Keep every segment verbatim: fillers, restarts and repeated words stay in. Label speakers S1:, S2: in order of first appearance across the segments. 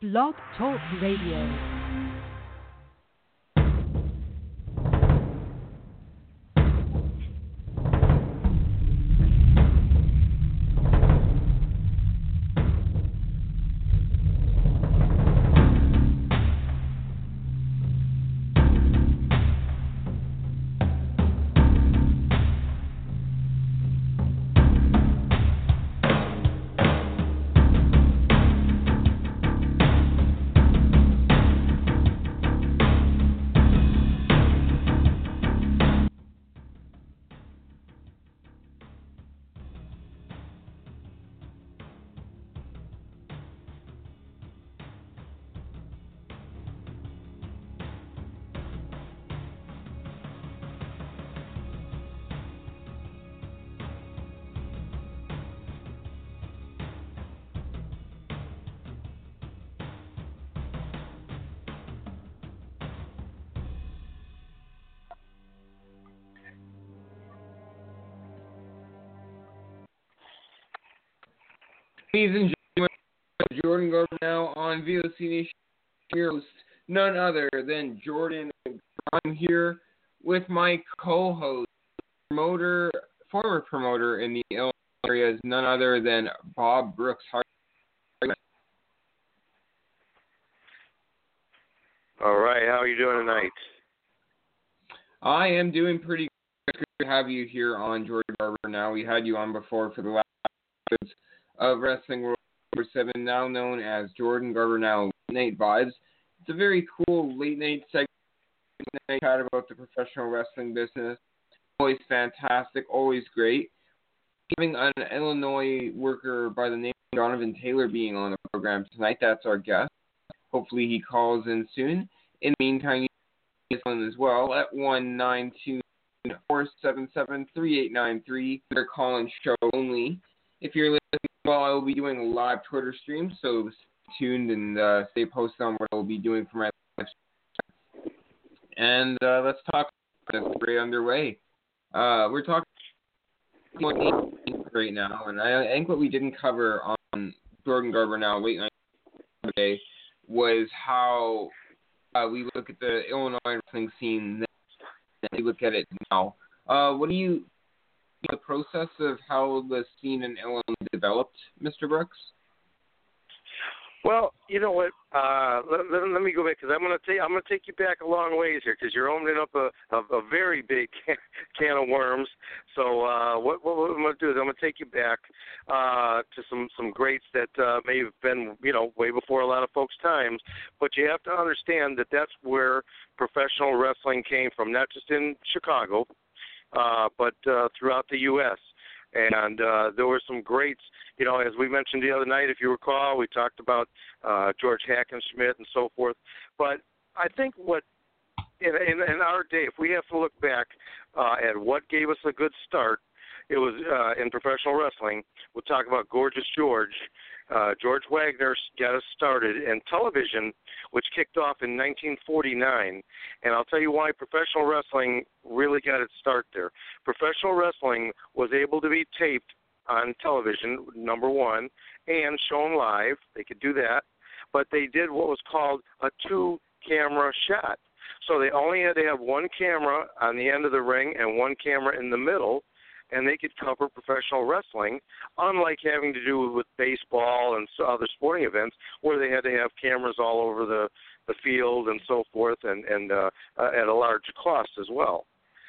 S1: Blog Talk Radio.
S2: Ladies and gentlemen, Jordan Garber now on V O C Nation. Here, host, none other than Jordan. I'm here with my co-host, promoter, former promoter in the Illinois area, is none other than Bob Brooks. How are you?
S3: All right, how are you doing tonight?
S2: I am doing pretty good. It's good to have you here on Jordan Garber now. We had you on before for the last episodes of Wrestling World Number seven, now known as Jordan Garber Now Late Night Vibes. It's a very cool late night segment. I chat about the professional wrestling business. Always fantastic, always great. Having an Illinois worker by the name of Donovan Taylor being on the program tonight, that's our guest. Hopefully he calls in soon. In the meantime, you can call in as well at one nine two four seven seven three eight nine three. They're calling show only. If you're listening, well, I will be doing a live Twitter stream, so stay tuned and uh, stay posted on what I will be doing for my live stream. And uh, let's talk. That's right underway. Uh, we're talking right now, and I think what we didn't cover on Jordan Garber Now late night today was how uh, we look at the Illinois wrestling scene and we look at it now. Uh, what do you? The process of how the scene in Illinois developed, Mister Brooks?
S3: Well, you know what? Uh, let, let, let me go back because I'm going to take I'm going to take you back a long ways here because you're opening up a, a, a very big can, can of worms. So uh, what, what I'm going to do is I'm going to take you back uh, to some, some greats that uh, may have been you know way before a lot of folks' times. But you have to understand that that's where professional wrestling came from, not just in Chicago. Uh, but uh, throughout the U S And uh, there were some greats, you know, as we mentioned the other night, if you recall, we talked about uh, George Hackenschmidt and so forth. But I think what, in, in, in our day, if we have to look back uh, at what gave us a good start, it was uh, in professional wrestling. We'll talk about Gorgeous George. Uh, George Wagner got us started in television, which kicked off in nineteen forty-nine. And I'll tell you why professional wrestling really got its start there. Professional wrestling was able to be taped on television, number one, and shown live. They could do that. But they did what was called a two-camera shot. So they only had to have one camera on the end of the ring and one camera in the middle, and they could cover professional wrestling, unlike having to do with baseball and other sporting events where they had to have cameras all over the, the field and so forth and, and uh, uh, at a large cost as well.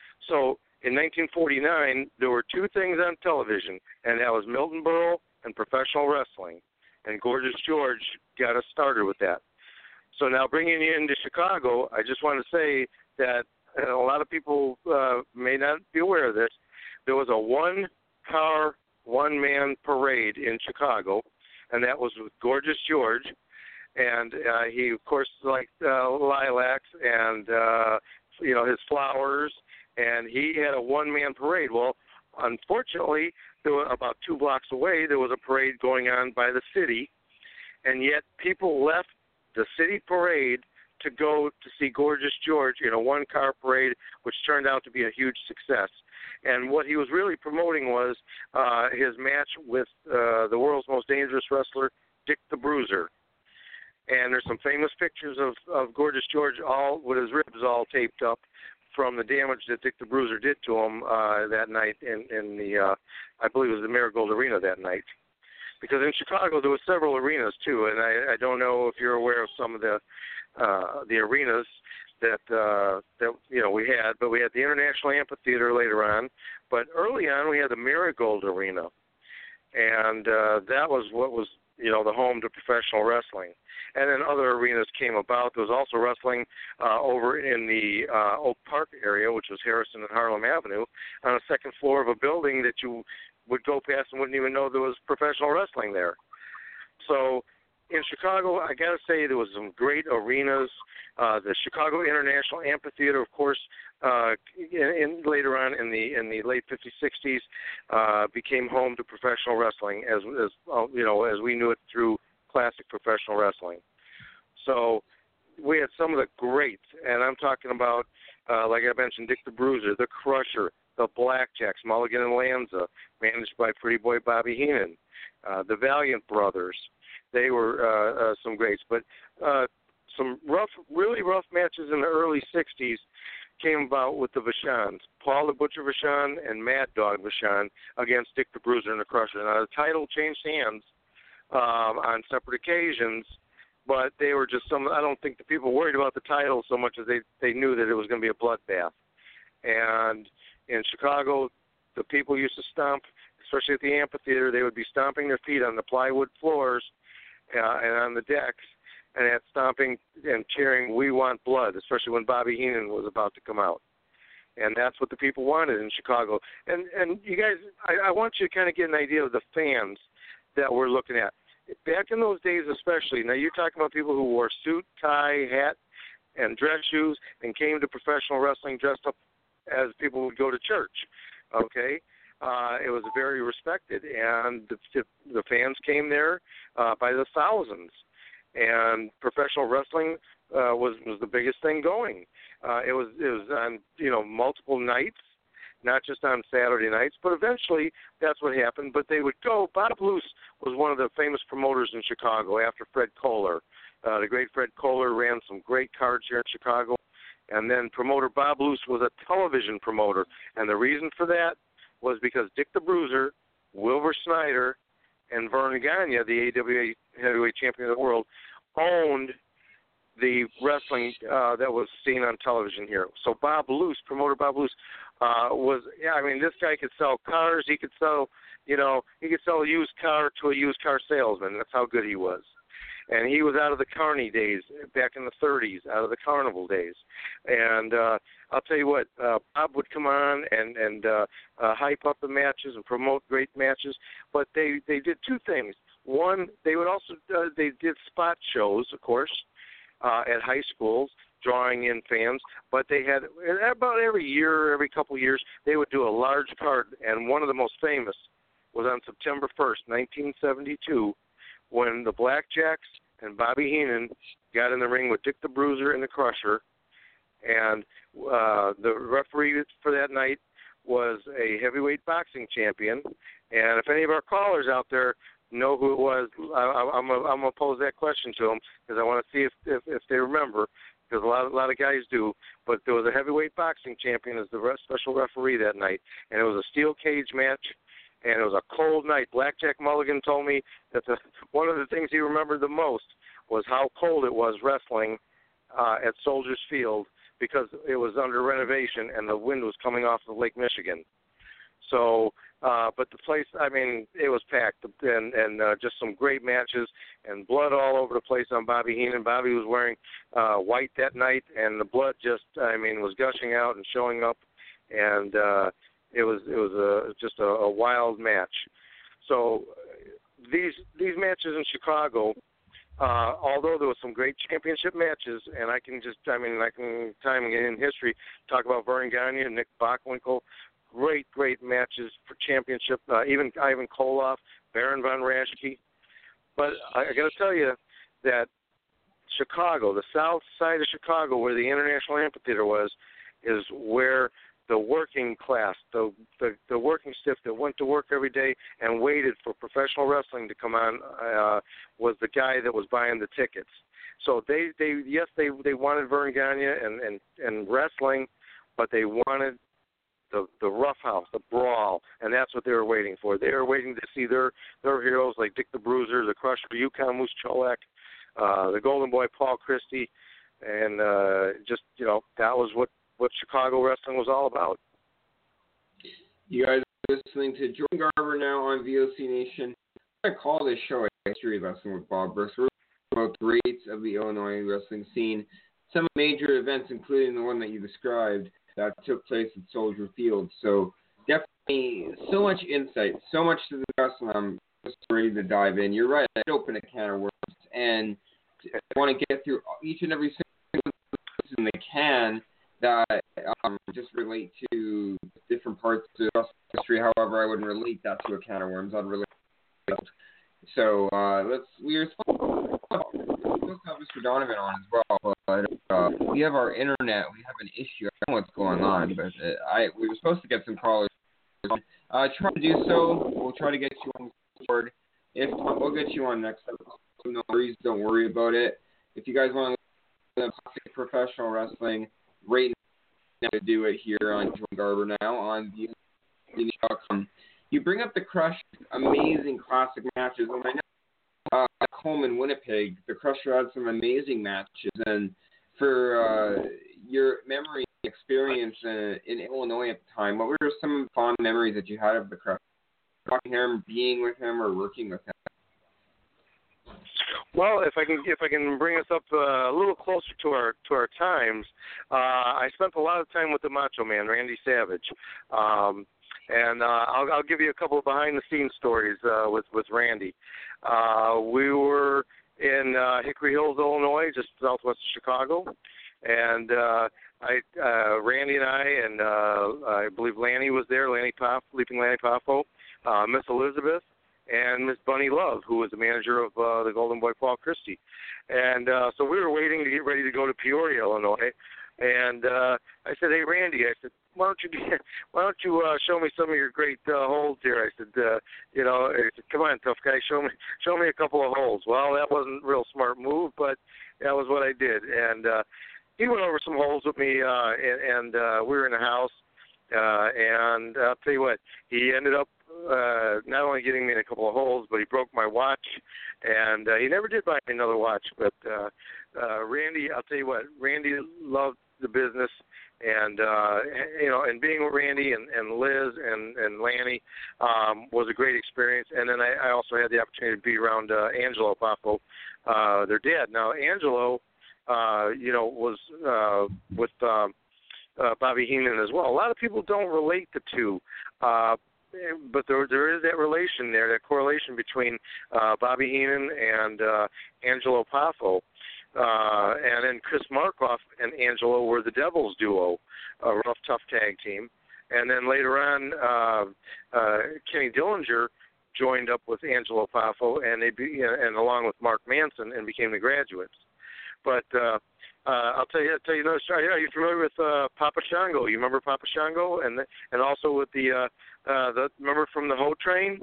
S3: So in nineteen forty-nine, there were two things on television, and that was Milton Berle and professional wrestling, and Gorgeous George got us started with that. So now bringing you into Chicago, I just want to say that a lot of people uh, may not be aware of this. There was a one-car, one-man parade in Chicago, and that was with Gorgeous George. And uh, he, of course, liked uh, lilacs and, uh, you know, his flowers. And he had a one-man parade. Well, unfortunately, there were about two blocks away, there was a parade going on by the city. And yet people left the city parade to go to see Gorgeous George in a one-car parade, which turned out to be a huge success. And what he was really promoting was uh, his match with uh, the world's most dangerous wrestler, Dick the Bruiser. And there's some famous pictures of, of Gorgeous George all with his ribs all taped up from the damage that Dick the Bruiser did to him uh, that night in, in the, uh, I believe it was the Marigold Arena that night. Because in Chicago there were several arenas too, and I, I don't know if you're aware of some of the uh, the arenas that uh, that you know we had, but we had the International Amphitheater later on. But early on we had the Marigold Arena, and uh, that was what was you know the home to professional wrestling. And then other arenas came about. There was also wrestling uh, over in the uh, Oak Park area, which was Harrison and Harlem Avenue, on the second floor of a building that you would go past and wouldn't even know there was professional wrestling there. So in Chicago, I got to say there was some great arenas. Uh, the Chicago International Amphitheater, of course, uh, in, in later on in the in the late fifties, sixties, uh, became home to professional wrestling as as uh, you know as we knew it through classic professional wrestling. So we had some of the greats, and I'm talking about, uh, like I mentioned, Dick the Bruiser, the Crusher, the Blackjacks, Mulligan and Lanza, managed by Pretty Boy Bobby Heenan, uh, the Valiant Brothers. They were uh, uh, some greats. But uh, some rough, really rough matches in the early sixties came about with the Vachons, Paul the Butcher Vachon and Mad Dog Vachon against Dick the Bruiser and the Crusher. Now, the title changed hands Um, on separate occasions, but they were just some. I don't think the people worried about the title so much as they, they knew that it was going to be a bloodbath. And in Chicago, the people used to stomp, especially at the amphitheater. They would be stomping their feet on the plywood floors uh, and on the decks, and at stomping and cheering, "We want blood," especially when Bobby Heenan was about to come out. And that's what the people wanted in Chicago. And and you guys, I, I want you to kind of get an idea of the fans that we're looking at. Back in those days especially, now you're talking about people who wore suit, tie, hat, and dress shoes and came to professional wrestling dressed up as people would go to church, okay? Uh, it was very respected, and the, the, the fans came there uh, by the thousands, and professional wrestling uh, was, was the biggest thing going. Uh, it was it was on, you know, multiple nights, not just on Saturday nights, but eventually that's what happened. But they would go. Bob Luce was one of the famous promoters in Chicago after Fred Kohler. Uh, the great Fred Kohler ran some great cards here in Chicago. And then promoter Bob Luce was a television promoter. And the reason for that was because Dick the Bruiser, Wilbur Snyder, and Vern Gagne, the A W A heavyweight champion of the world, owned the wrestling uh, that was seen on television here. So Bob Luce, promoter Bob Luce, uh, was, yeah, I mean, this guy could sell cars. He could sell, you know, he could sell a used car to a used car salesman. That's how good he was. And he was out of the carny days back in the thirties, out of the carnival days. And uh, I'll tell you what, uh, Bob would come on and, and uh, uh, hype up the matches and promote great matches. But they, they did two things. One, they would also, uh, they did spot shows, of course, uh, at high schools, drawing in fans. But they had, about every year, every couple of years, they would do a large card. And one of the most famous was on September first, nineteen seventy-two, when the Blackjacks and Bobby Heenan got in the ring with Dick the Bruiser and the Crusher. And uh, the referee for that night was a heavyweight boxing champion. And if any of our callers out there know who it was, I, I'm going to pose that question to them because I want to see if, if, if they remember, because a lot, a lot of guys do. But there was a heavyweight boxing champion as the special referee that night, and it was a steel cage match. And it was a cold night. Blackjack Mulligan told me that the, one of the things he remembered the most was how cold it was wrestling uh, at Soldiers Field because it was under renovation and the wind was coming off of Lake Michigan. So, uh, but the place, I mean, it was packed and, and uh, just some great matches and blood all over the place on Bobby Heenan. Bobby was wearing uh, white that night, and the blood just, I mean, was gushing out and showing up. And uh, It was it was a, just a, a wild match. So these these matches in Chicago, uh, although there was some great championship matches, and I can just I mean I can time in history talk about Vern Gagne and Nick Bockwinkel, great great matches for championship. Uh, even Ivan Koloff, Baron von Raschke. But I, I got to tell you that Chicago, the south side of Chicago, where the International Amphitheater was, is where the working class, the, the the working stiff that went to work every day and waited for professional wrestling to come on, uh, was the guy that was buying the tickets. So they, they yes, they they wanted Verne Gagne and, and, and wrestling, but they wanted the the roughhouse, the brawl, and that's what they were waiting for. They were waiting to see their their heroes like Dick the Bruiser, the Crusher, Yukon Moose Cholak, uh, the Golden Boy Paul Christie, and uh, just you know that was what, what Chicago wrestling was all about.
S2: You guys are listening to Jordan Garber now on V O C Nation. I'm gonna call this show a history lesson with Bob Brooks. We're about the greats of the Illinois wrestling scene, some major events, including the one that you described that took place at Soldier Field. So definitely so much insight, so much to discuss, and I'm just ready to dive in. You're right, I did open a can of worms, and I want to get through each and every single person they can that um, just relate to different parts of history. However, I wouldn't relate that to a can of worms. I'd relate. So uh, let's. We are supposed to have Mister Donovan on as well, but uh, we have our internet. We have an issue. I don't know what's going on, but uh, I we were supposed to get some callers. Uh, try to do so. We'll try to get you on the board. If not, we'll get you on next episode. No worries. Don't worry about it. If you guys want to listen to professional wrestling, right now to do it here on Jordan Garber now on the um, you bring up the Crush, amazing classic matches, and I know uh, at Coleman, Winnipeg, the Crusher had some amazing matches, and for uh, your memory experience uh, in Illinois at the time, what were some of the fond memories that you had of the Crusher? Talking to him, being with him, or working with him?
S3: Well, if I can if I can bring us up uh, a little closer to our to our times, uh, I spent a lot of time with the Macho Man, Randy Savage. Um, And uh, I'll, I'll give you a couple of behind-the-scenes stories uh, with with Randy. Uh, we were in uh, Hickory Hills, Illinois, just southwest of Chicago, and uh, I, uh, Randy and I, and uh, I believe Lanny was there, Lanny Poff, Leaping Lanny Poffo, uh, Miss Elizabeth, and Miss Bunny Love, who was the manager of uh, the Golden Boy Paul Christie. And uh, so we were waiting to get ready to go to Peoria, Illinois. And uh, I said, "Hey, Randy," I said, "Why don't you why don't you uh, show me some of your great uh, holds here?" I said, uh, "You know, I said, come on, tough guy, show me show me a couple of holds." Well, that wasn't a real smart move, but that was what I did. And uh, he went over some holds with me, uh, and, and uh, we were in the house. Uh, and I'll tell you what, he ended up uh, not only getting me in a couple of holes, but he broke my watch, and uh, he never did buy me another watch. But uh, uh, Randy, I'll tell you what, Randy loved the business, and uh, you know, and being with Randy and, and Liz and, and Lanny um, was a great experience. And then I, I also had the opportunity to be around uh, Angelo Poffo, uh, their dad. Now Angelo, uh, you know, was uh, with um, uh, Bobby Heenan as well. A lot of people don't relate the two, uh, but there there is that relation there, that correlation between uh, Bobby Heenan and uh, Angelo Poffo. Uh, and then Chris Markoff and Angelo were the Devils duo, a rough, tough tag team. And then later on, uh, uh, Kenny Dillinger joined up with Angelo Poffo, and they be, and along with Mark Manson, and became the Graduates. But uh, uh, I'll tell you, I'll tell you another story. Are you familiar with uh, Papa Shango? You remember Papa Shango, and the, and also with the uh, uh, the remember from the Ho Train?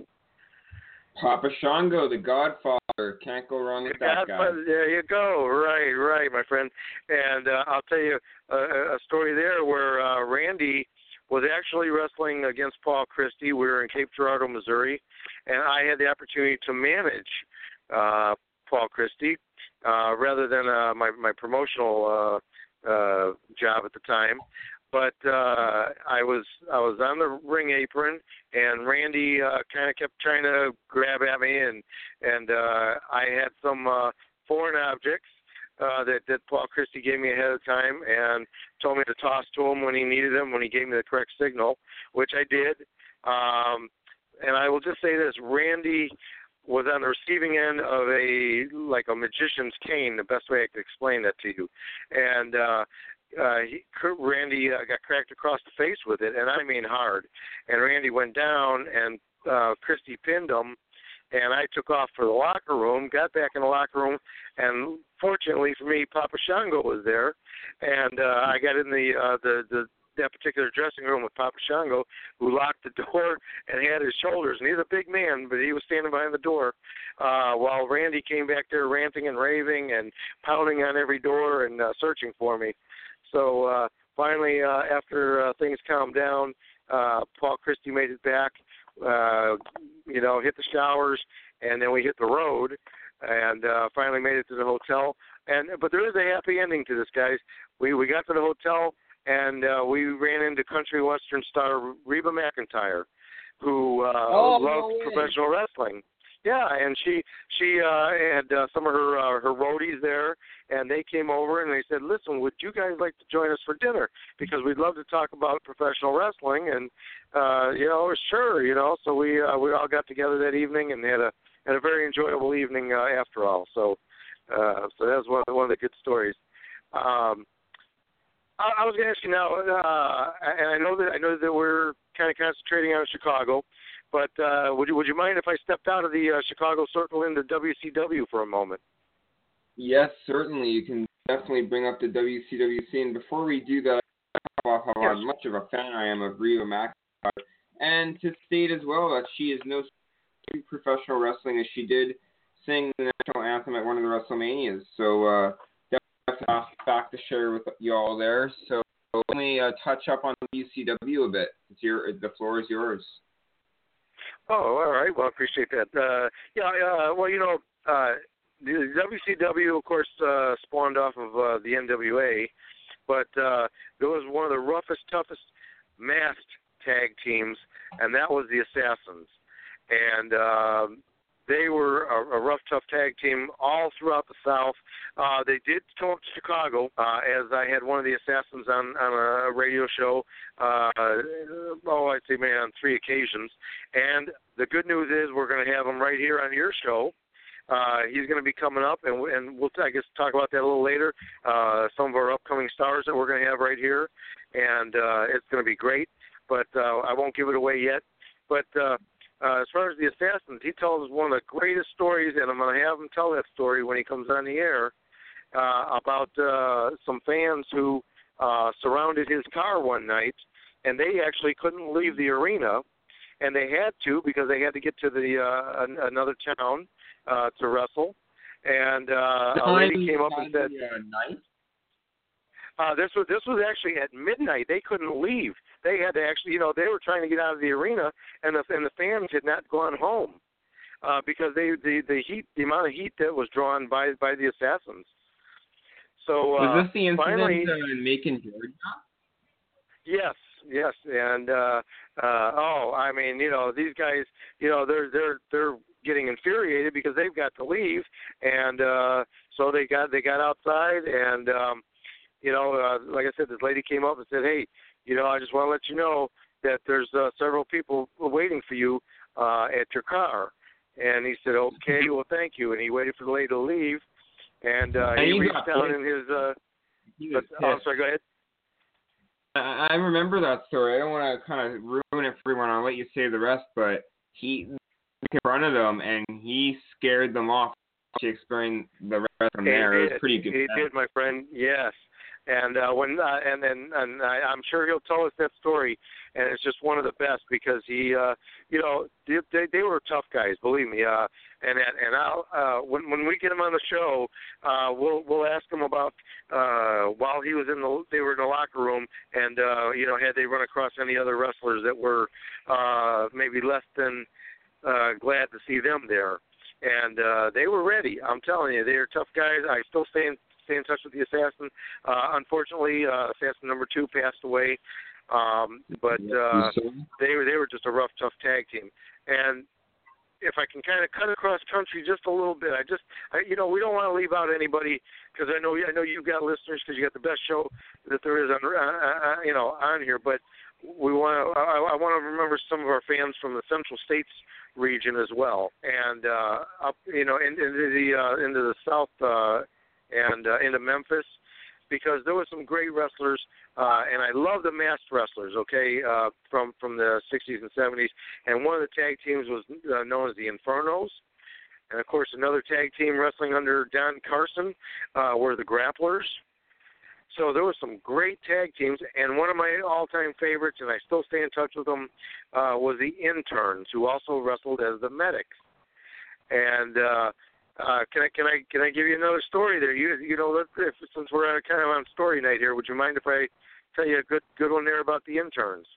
S2: Papa Shango, the Godfather. Can't go wrong with that guy.
S3: There you go. Right, right, my friend. And uh, I'll tell you a, a story there where uh, Randy was actually wrestling against Paul Christie. We were in Cape Girardeau, Missouri, and I had the opportunity to manage uh, Paul Christie uh, rather than uh, my, my promotional uh, uh, job at the time. But uh, I was I was on the ring apron, and Randy uh, kind of kept trying to grab at me, and and uh, I had some uh, foreign objects uh, that that Paul Christie gave me ahead of time, and told me to toss to him when he needed them, when he gave me the correct signal, which I did. Um, and I will just say this: Randy was on the receiving end of a like a magician's cane. The best way I could explain that to you, and. Uh, Uh, he, Randy uh, got cracked across the face with it, and I mean hard. And Randy went down, and uh, Christie pinned him, and I took off for the locker room, got back in the locker room, and fortunately for me, Papa Shango was there, and uh, I got in the, uh, the the that particular dressing room with Papa Shango, who locked the door and had his shoulders. And he's a big man, but he was standing behind the door uh, while Randy came back there ranting and raving and pounding on every door and uh, searching for me. So uh, finally, uh, after uh, things calmed down, uh, Paul Christie made it back, uh, you know, hit the showers, and then we hit the road and uh, finally made it to the hotel. And but there is a happy ending to this, guys. We we got to the hotel, and uh, we ran into country western star Reba McEntire, who uh,
S2: oh,
S3: loved
S2: no
S3: professional wrestling. Yeah, and she she uh, had uh, some of her uh, her roadies there, and they came over and they said, "Listen, would you guys like to join us for dinner? Because we'd love to talk about professional wrestling." And uh, you know, sure, you know. So we uh, we all got together that evening and had a had a very enjoyable evening uh, after all. So uh, so that was one of the, one of the good stories. Um, I, I was going to ask you now, uh, and I know that I know that we're kind of concentrating on Chicago. But uh, would you would you mind if I stepped out of the uh, Chicago circle into W C W for a moment?
S2: Yes, certainly. You can definitely bring up the W C W C. And before we do that, I'll talk about how
S3: Yes.
S2: much of a fan I am of Reba McEntire. And to state as well that she is no professional wrestling, as she did sing the national anthem at one of the WrestleManias. So uh, that's a fact to share with you all there. So let me uh, touch up on W C W a bit. It's your, the floor is yours.
S3: Oh, all right. Well, I appreciate that. Uh, yeah, uh, well, you know, uh, the W C W, of course, uh, spawned off of uh, the N W A, but uh, there was one of the roughest, toughest masked tag teams, and that was the Assassins. And uh, they were a, a rough, tough tag team all throughout the South. Uh, they did come up to Chicago, uh, as I had one of the Assassins on, on a radio show, uh, oh, I'd say maybe on three occasions. And the good news is we're going to have him right here on your show. Uh, he's going to be coming up, and, and we'll, I guess, talk about that a little later, uh, some of our upcoming stars that we're going to have right here. And uh, it's going to be great, but uh, I won't give it away yet. But uh, Uh, as far as the Assassins, he tells one of the greatest stories, and I'm going to have him tell that story when he comes on the air, uh, about uh, some fans who uh, surrounded his car one night, and they actually couldn't leave the arena, and they had to because they had to get to the uh, an, another town uh, to wrestle. And uh, a lady came up and said,
S2: uh, night?
S3: Uh, this was this was actually at midnight. They couldn't leave. They had to actually, you know, they were trying to get out of the arena, and the and the fans had not gone home uh, because they the, the heat, the amount of heat that was drawn by by the Assassins. So uh,
S2: was this the incident
S3: finally,
S2: uh, in Macon, Georgia?
S3: Yes, yes, and uh, uh, oh, I mean, you know, these guys, you know, they're they're they're getting infuriated because they've got to leave, and uh, so they got they got outside and. Um, You know, uh, like I said, this lady came up and said, hey, you know, I just want to let you know that there's uh, several people waiting for you uh, at your car. And he said, okay, well, thank you. And he waited for the lady to leave. And uh,
S2: and
S3: he,
S2: he
S3: reached down in his uh, – but, oh, I'm sorry, go ahead.
S2: I remember that story. I don't want to kind of ruin it for everyone. I'll let you say the rest. But he in front of them, and he scared them off. She explained the rest from there.
S3: He
S2: it was
S3: did.
S2: pretty good.
S3: He did, my friend, yes. And uh, when uh, and then and I, I'm sure he'll tell us that story, and it's just one of the best because he, uh, you know, they they were tough guys, believe me. Uh, and and I'll uh, when when we get him on the show, uh, we'll we'll ask him about uh, while he was in the they were in the locker room, and uh, you know, had they run across any other wrestlers that were uh, maybe less than uh, glad to see them there. And uh, they were ready. I'm telling you, they are tough guys. I still stay in stay in touch with the Assassin. Uh, unfortunately, uh, Assassin number two passed away, um, but uh, they were they were just a rough, tough tag team. And if I can kind of cut across country just a little bit, I just I, you know we don't want to leave out anybody because I know I know you've got listeners because you got the best show that there is on uh, you know on here, but we want to I, I want to remember some of our fans from the Central States region as well, and uh, up you know in, into the uh, into the South. Uh, and uh, into Memphis, because there were some great wrestlers, uh, and I love the masked wrestlers, okay, uh, from, from the sixties and seventies, and one of the tag teams was uh, known as the Infernos, and of course another tag team wrestling under Don Carson uh, were the Grapplers. so there was some great tag teams, and one of my all-time favorites, and I still stay in touch with them, uh, was the Interns, who also wrestled as the Medics. And uh, uh, can I can I can I give you another story there? You you know, if, since we're on, kind of on story night here, would you mind if I tell you a good good one there about the Interns?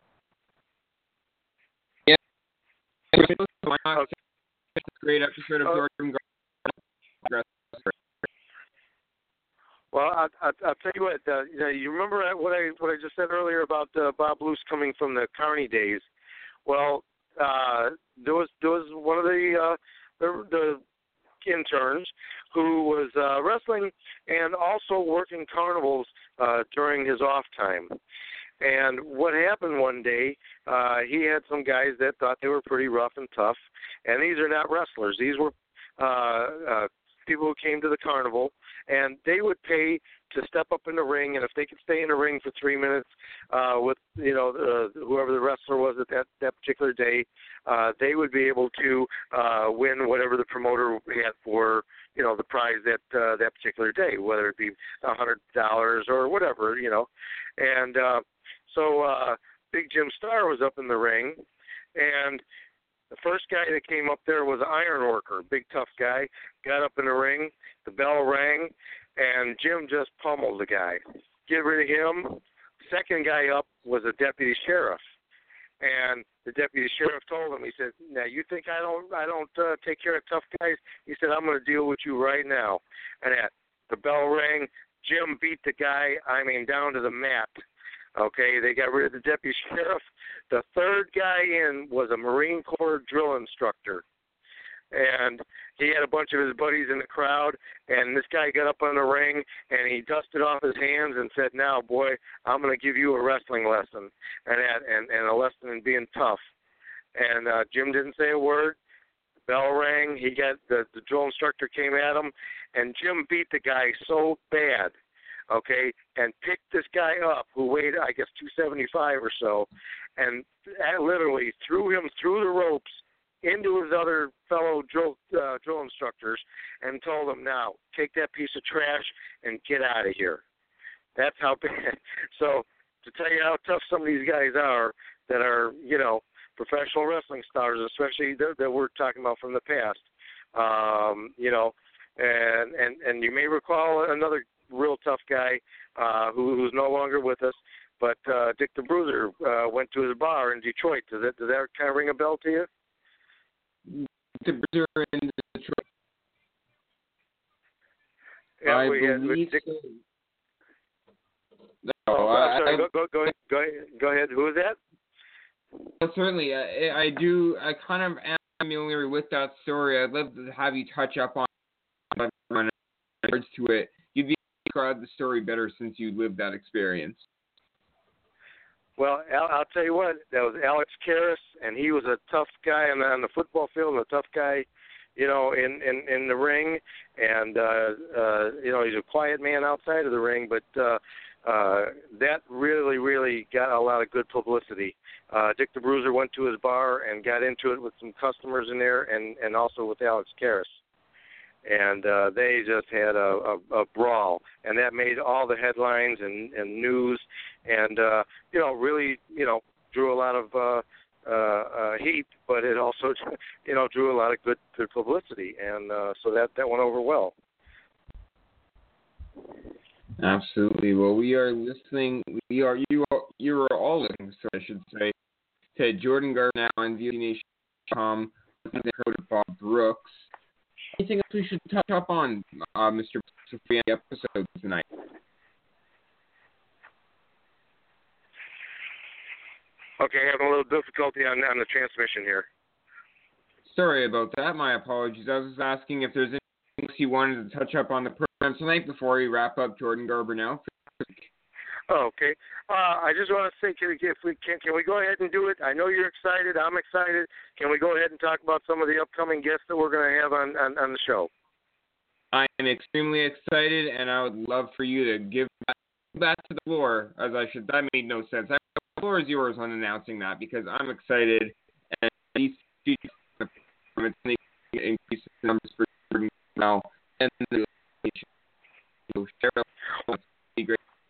S2: Yeah. Okay.
S3: It's
S2: a great episode of
S3: uh,
S2: Jordan Garber.
S3: Well, I, I, I'll tell you what. Uh, you, know, you remember what I what I just said earlier about uh, Bob Luce coming from the Carney days? Well, uh, there was there was one of the uh, the, the interns who was uh, wrestling and also working carnivals uh, during his off time. And what happened one day, uh, he had some guys that thought they were pretty rough and tough. And these are not wrestlers. These were uh, uh, people who came to the carnival, and they would pay to step up in the ring. And if they could stay in the ring for three minutes uh, with, you know, uh, whoever the wrestler was at that, that particular day, uh, they would be able to uh, win whatever the promoter had for, you know, the prize that uh, that particular day, whether it be a hundred dollars or whatever, you know. And uh, so uh, Big Jim Starr was up in the ring, and the first guy that came up there was an iron worker, big tough guy, got up in the ring, the bell rang, and Jim just pummeled the guy. Get rid of him. Second guy up was a deputy sheriff. And the deputy sheriff told him, he said, now you think I don't I don't uh, take care of tough guys? He said, I'm going to deal with you right now. And at the bell rang, Jim beat the guy, I mean, down to the mat. Okay, they got rid of the deputy sheriff. The third guy in was a Marine Corps drill instructor. And he had a bunch of his buddies in the crowd, and this guy got up on the ring, and he dusted off his hands and said, now, boy, I'm going to give you a wrestling lesson, and, and, and a lesson in being tough. And uh, Jim didn't say a word. The bell rang. He got the, the drill instructor came at him, and Jim beat the guy so bad, okay, and picked this guy up who weighed, I guess, two seventy-five or so, and literally threw him through the ropes into his other fellow drill, uh, drill instructors and told them, now, take that piece of trash and get out of here. That's how bad. So to tell you how tough some of these guys are that are, you know, professional wrestling stars, especially that, that we're talking about from the past, um, you know, and, and, and you may recall another real tough guy uh, who, who's no longer with us, but uh, Dick the Bruiser uh, went to his bar in Detroit. Does that, does that kind of ring a bell to you?
S2: The Bruiser in Detroit.
S3: Yeah,
S2: I
S3: we had,
S2: believe
S3: Dick,
S2: so. No,
S3: oh,
S2: I,
S3: I'm sorry.
S2: I,
S3: Go, go, go, ahead, go, ahead, go ahead. Who is that?
S2: well, certainly, I, I do. I kind of am familiar with that story. I'd love to have you touch up on on regards to it. You'd be describe the story better since you lived that experience.
S3: Well, Al, I'll tell you what. That was Alex Karras, and he was a tough guy on the, on the football field, and a tough guy, you know, in, in, in the ring. And uh, uh, you know, he's a quiet man outside of the ring, but uh, uh, that really, really got a lot of good publicity. Uh, Dick the Bruiser went to his bar and got into it with some customers in there, and, and also with Alex Karras. And uh, they just had a, a, a brawl, and that made all the headlines and, and news, and uh, you know, really, you know, drew a lot of uh, uh, uh, heat, but it also, you know, drew a lot of good, good publicity, and uh, so that, that went over well.
S2: Absolutely. Well, we are listening. We are you are you are all listening, so I should say, to Jordan Garber now on V O C Nation dot com with Bob Brooks. Anything else we should touch up on, uh, Mister Sophia, the episode tonight?
S3: Okay, having a little difficulty on, on the transmission here.
S2: Sorry about that. My apologies. I was just asking if there's anything else you wanted to touch up on the program tonight before we wrap up Jordan Garber now.
S3: Oh, okay. Uh, I just want to say, can we, if we can, can we go ahead and do it? I know you're excited. I'm excited. Can we go ahead and talk about some of the upcoming guests that we're going to have on, on, on the show?
S2: I am extremely excited, and I would love for you to give that, that to the floor, as I should. That made no sense. I, the floor is yours on announcing that, because I'm excited, and these increase the numbers for now, and the share be great.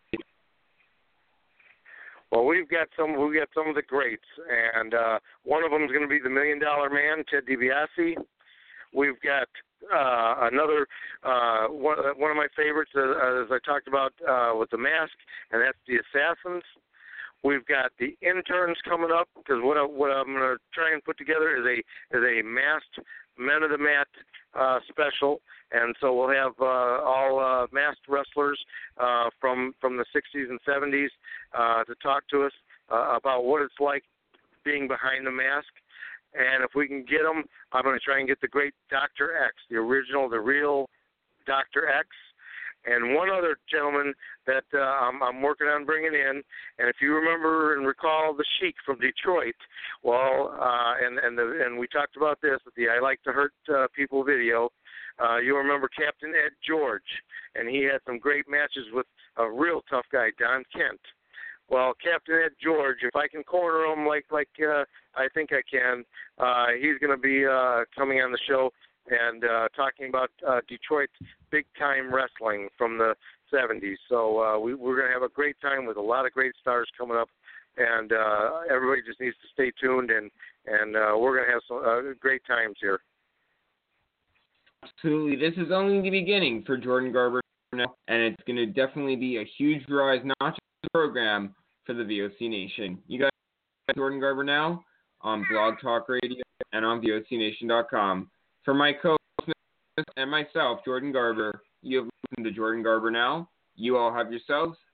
S3: Well, we've got some we've got some of the greats, and uh, one of them is going to be the Million Dollar Man, Ted DiBiase. We've got uh, another uh, one, one of my favorites, uh, as I talked about uh, with the Mask, and that's the Assassins. We've got the Interns coming up, because what, I, what I'm going to try and put together is a is a masked Men of the Mat uh, special, and so we'll have uh, all uh, masked wrestlers uh, from from the sixties and seventies uh, to talk to us uh, about what it's like being behind the mask. And if we can get them, I'm going to try and get the great Doctor X, the original, the real Doctor X. And one other gentleman that uh, I'm, I'm working on bringing in, and if you remember and recall the Sheik from Detroit, well, uh, and and the, and we talked about this with the I Like to Hurt uh, People video. Uh, you'll remember Captain Ed George, and he had some great matches with a real tough guy, Don Kent. Well, Captain Ed George, if I can corner him like like uh, I think I can, uh, he's going to be uh, coming on the show and uh, talking about uh, Detroit big-time wrestling from the seventies. So uh, we, we're going to have a great time with a lot of great stars coming up, and uh, everybody just needs to stay tuned, and, and uh, we're going to have some uh, great times here.
S2: Absolutely. This is only the beginning for Jordan Garber now, and it's going to definitely be a huge rise, not just the program, for the V O C Nation. You guys Jordan Garber Now on Blog Talk Radio and on V O C Nation dot com. For my co-host and myself, Jordan Garber, you have listened to Jordan Garber Now. You all have yourselves